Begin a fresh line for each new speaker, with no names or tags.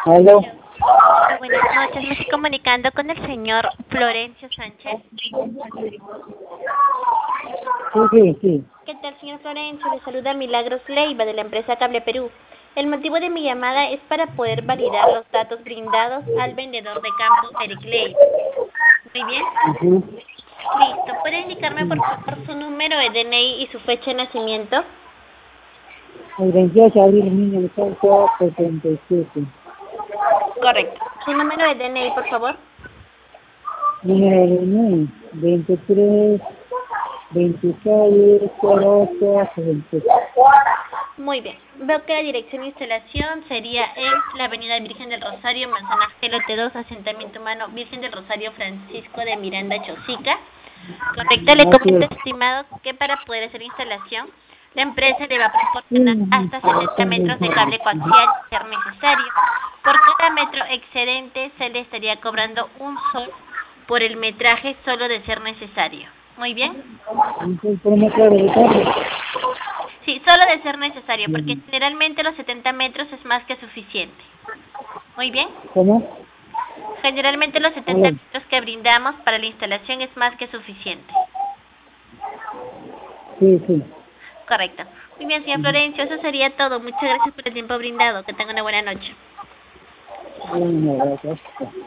Aló.
Buenas noches, me estoy comunicando con el señor Florencio Sánchez.
Sí.
¿Qué tal, señor Florencio? Le saluda Milagros Leiva de la empresa Cable Perú. El motivo de mi llamada es para poder validar los datos brindados al vendedor de campo Eric Leiva. Muy bien.
Ujú.
Listo. ¿Puede indicarme, por favor, su número de DNI y su fecha de nacimiento?
El 28 de abril de 1977.
Correcto. ¿Su número de DNI, por favor?
Número de DNI 23 26 08 60.
Muy bien. Veo que la dirección de instalación sería en la Avenida Virgen del Rosario, Manzana Gelote 2, asentamiento humano Virgen del Rosario Francisco de Miranda, Chosica. Correcto, le
Así
comento,
es.
estimado, que para poder hacer instalación, la empresa le va a proporcionar
Sí,
hasta 70 metros de cable coaxial, si ser necesario. Por cada metro excedente se le estaría cobrando un sol por el metraje solo de ser necesario. Muy bien.
entonces poneme claro de cable.
Sí, solo de ser necesario, porque
Bien.
generalmente los 70 metros es más que suficiente. Muy bien.
¿Cómo?
Generalmente los 70
Aló.
metros que brindamos para la instalación es más que suficiente.
Sí.
Correcto. Muy bien, señor
Ujú.
Florencio, eso sería todo. Muchas gracias por el tiempo brindado. Que tenga una buena noche.
Bueno, gracias.